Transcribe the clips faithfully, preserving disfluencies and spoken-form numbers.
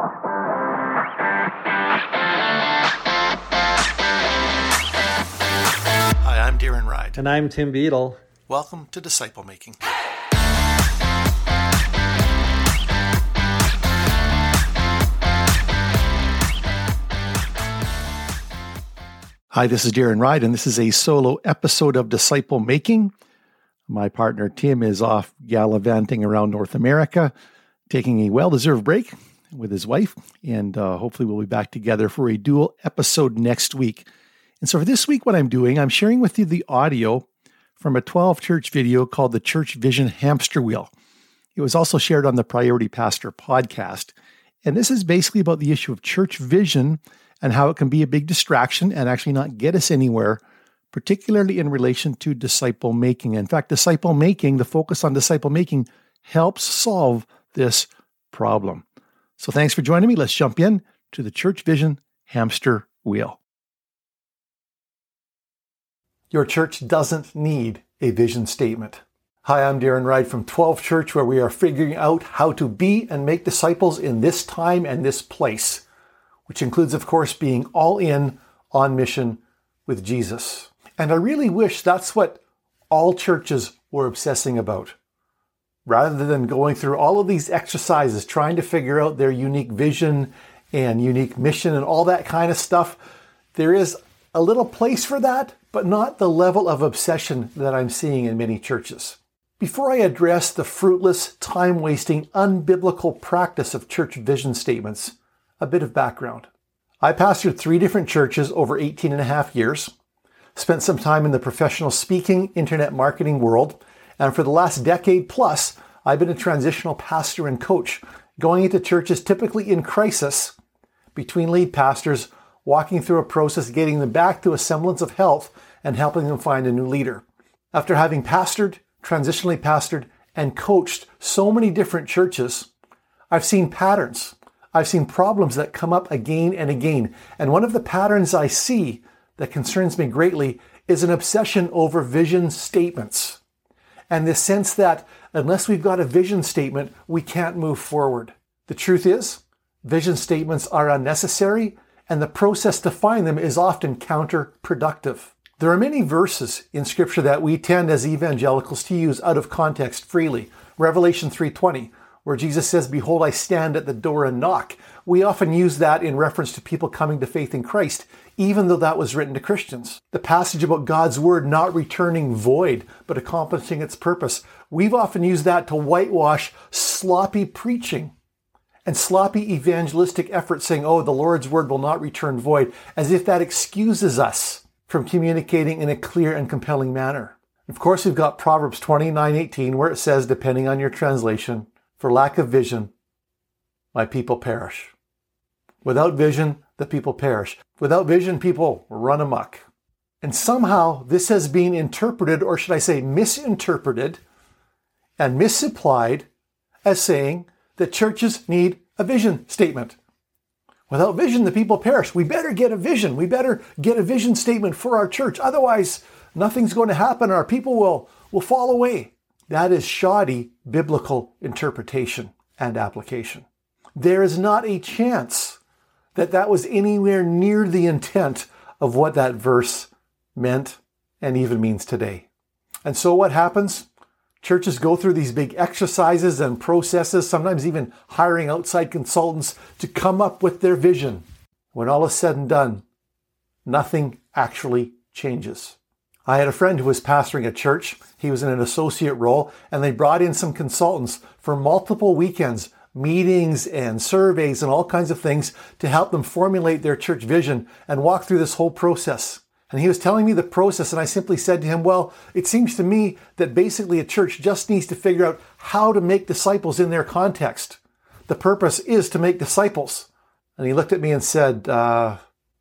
Hi, I'm Darren Ride. And I'm Tim Beadle. Welcome to Disciple Making. Hi, this is Darren Ride, and this is a solo episode of Disciple Making. My partner Tim is off gallivanting around North America, taking a well-deserved break with his wife, and uh, hopefully we'll be back together for a dual episode next week. And so for this week, what I'm doing, I'm sharing with you the audio from a twelve church video called the Church Vision Hamster Wheel. It was also shared on the Priority Pastor podcast. And this is basically about the issue of church vision and how it can be a big distraction and actually not get us anywhere, particularly in relation to disciple making. In fact, disciple making, the focus on disciple making, helps solve this problem. So thanks for joining me. Let's jump in to the Church Vision Hamster Wheel. Your church doesn't need a vision statement. Hi, I'm Darren Ride from twelve Church, where we are figuring out how to be and make disciples in this time and this place, which includes, of course, being all in on mission with Jesus. And I really wish that's what all churches were obsessing about. Rather than going through all of these exercises, trying to figure out their unique vision and unique mission and all that kind of stuff, there is a little place for that, but not the level of obsession that I'm seeing in many churches. Before I address the fruitless, time-wasting, unbiblical practice of church vision statements, a bit of background. I pastored three different churches over eighteen and a half years, spent some time in the professional speaking, internet marketing world, and for the last decade plus, I've been a transitional pastor and coach, going into churches typically in crisis between lead pastors, walking through a process, getting them back to a semblance of health, and helping them find a new leader. After having pastored, transitionally pastored, and coached so many different churches, I've seen patterns. I've seen problems that come up again and again. And one of the patterns I see that concerns me greatly is an obsession over vision statements. And this sense that unless we've got a vision statement, we can't move forward. The truth is, vision statements are unnecessary, and the process to find them is often counterproductive. There are many verses in Scripture that we tend as evangelicals to use out of context freely. Revelation three twenty, where Jesus says, "Behold, I stand at the door and knock." We often use that in reference to people coming to faith in Christ, even though that was written to Christians. The passage about God's word not returning void, but accomplishing its purpose. We've often used that to whitewash sloppy preaching and sloppy evangelistic efforts, saying, oh, the Lord's word will not return void, as if that excuses us from communicating in a clear and compelling manner. Of course, we've got Proverbs twenty-nine eighteen, where it says, depending on your translation, "For lack of vision, my people perish." Without vision, the people perish. Without vision, people run amok. And somehow this has been interpreted, or should I say misinterpreted and misapplied, as saying that churches need a vision statement. Without vision, the people perish. We better get a vision. We better get a vision statement for our church. Otherwise, nothing's going to happen. Our people will, will fall away. That is shoddy biblical interpretation and application. There is not a chance that that was anywhere near the intent of what that verse meant and even means today. And so what happens? Churches go through these big exercises and processes, sometimes even hiring outside consultants to come up with their vision. When all is said and done, nothing actually changes. I had a friend who was pastoring a church. He was in an associate role, and they brought in some consultants for multiple weekends, meetings and surveys and all kinds of things to help them formulate their church vision and walk through this whole process. And he was telling me the process, and I simply said to him, well, it seems to me that basically a church just needs to figure out how to make disciples in their context. The purpose is to make disciples. And he looked at me and said, uh,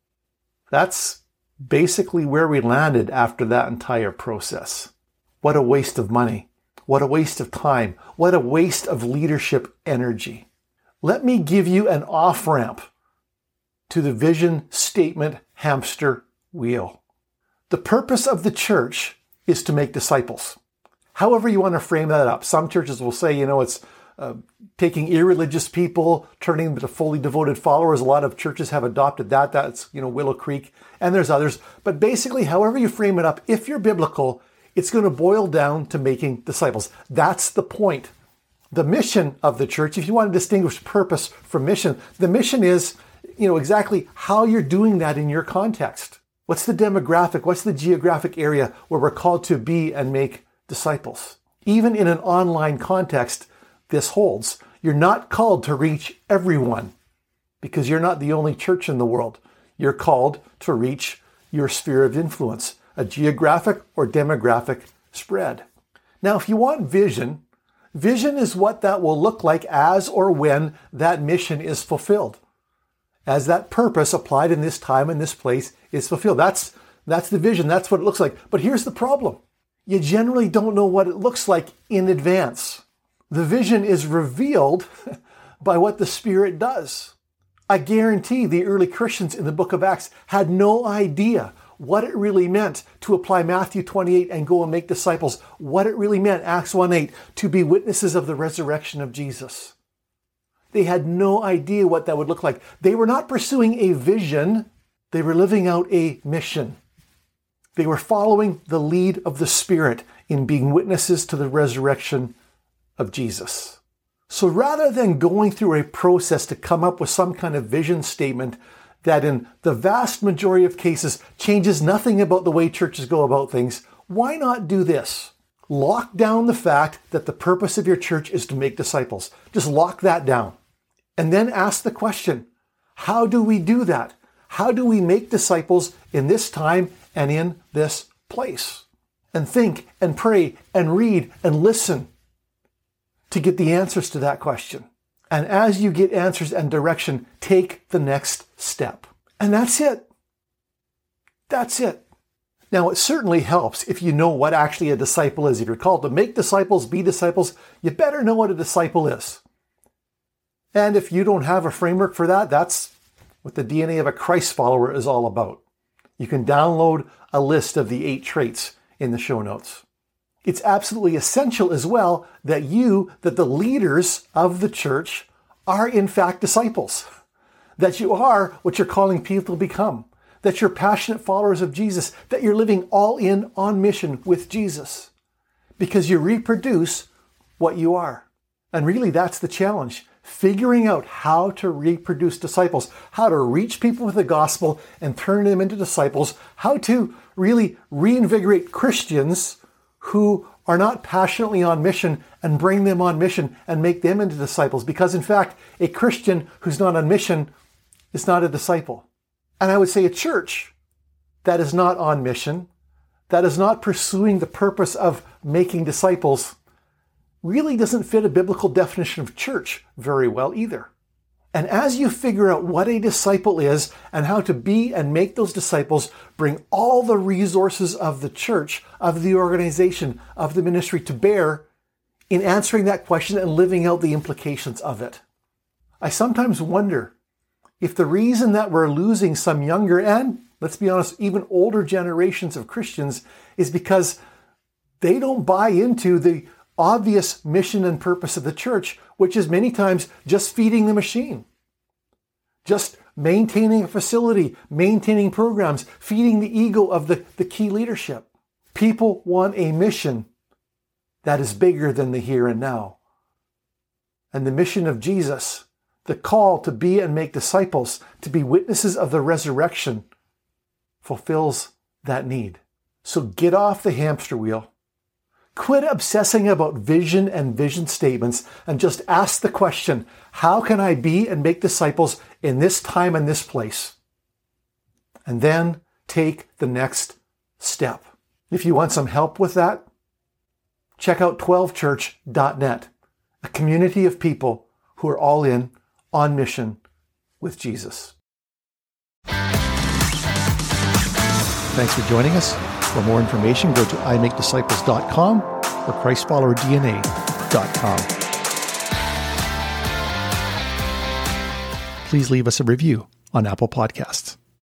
that's basically where we landed after that entire process. What a waste of money. What a waste of time. What a waste of leadership energy. Let me give you an off-ramp to the vision statement hamster wheel. The purpose of the church is to make disciples. However you want to frame that up. Some churches will say, you know, it's uh, taking irreligious people, turning them to fully devoted followers. A lot of churches have adopted that. That's, you know, Willow Creek, and there's others. But basically, however you frame it up, if you're biblical, it's going to boil down to making disciples. That's the point. The mission of the church, if you want to distinguish purpose from mission, the mission is, you know, exactly how you're doing that in your context. What's the demographic? What's the geographic area where we're called to be and make disciples? Even in an online context, this holds. You're not called to reach everyone because you're not the only church in the world. You're called to reach your sphere of influence, a geographic or demographic spread. Now, if you want vision, vision is what that will look like as or when that mission is fulfilled. As that purpose applied in this time and this place is fulfilled. That's, that's the vision. That's what it looks like. But here's the problem. You generally don't know what it looks like in advance. The vision is revealed by what the Spirit does. I guarantee the early Christians in the book of Acts had no idea what it really meant to apply Matthew twenty-eight and go and make disciples. What it really meant, Acts one eight, to be witnesses of the resurrection of Jesus. They had no idea what that would look like. They were not pursuing a vision. They were living out a mission. They were following the lead of the Spirit in being witnesses to the resurrection of Jesus. So rather than going through a process to come up with some kind of vision statement that in the vast majority of cases changes nothing about the way churches go about things, why not do this? Lock down the fact that the purpose of your church is to make disciples. Just lock that down. And then ask the question, how do we do that? How do we make disciples in this time and in this place? And think and pray and read and listen to get the answers to that question. And as you get answers and direction, take the next step. And that's it. That's it. Now, it certainly helps if you know what actually a disciple is. If you're called to make disciples, be disciples, you better know what a disciple is. And if you don't have a framework for that, that's what the D N A of a Christ follower is all about. You can download a list of the eight traits in the show notes. It's absolutely essential as well that you, that the leaders of the church are in fact disciples. That you are what you're calling people to become. That you're passionate followers of Jesus. That you're living all in on mission with Jesus. Because you reproduce what you are. And really that's the challenge. Figuring out how to reproduce disciples, how to reach people with the gospel and turn them into disciples, how to really reinvigorate Christians who are not passionately on mission and bring them on mission and make them into disciples. Because in fact, a Christian who's not on mission is not a disciple. And I would say a church that is not on mission, that is not pursuing the purpose of making disciples, really doesn't fit a biblical definition of church very well either. And as you figure out what a disciple is and how to be and make those disciples, bring all the resources of the church, of the organization, of the ministry to bear in answering that question and living out the implications of it. I sometimes wonder if the reason that we're losing some younger and, let's be honest, even older generations of Christians is because they don't buy into the obvious mission and purpose of the church, which is many times just feeding the machine. Just maintaining a facility, maintaining programs, feeding the ego of the, the key leadership. People want a mission that is bigger than the here and now. And the mission of Jesus, the call to be and make disciples, to be witnesses of the resurrection, fulfills that need. So get off the hamster wheel. Quit obsessing about vision and vision statements and just ask the question, how can I be and make disciples in this time and this place? And then take the next step. If you want some help with that, check out twelve church dot net, a community of people who are all in on mission with Jesus. Thanks for joining us. For more information, go to i make disciples dot com or christ follower d n a dot com. Please leave us a review on Apple Podcasts.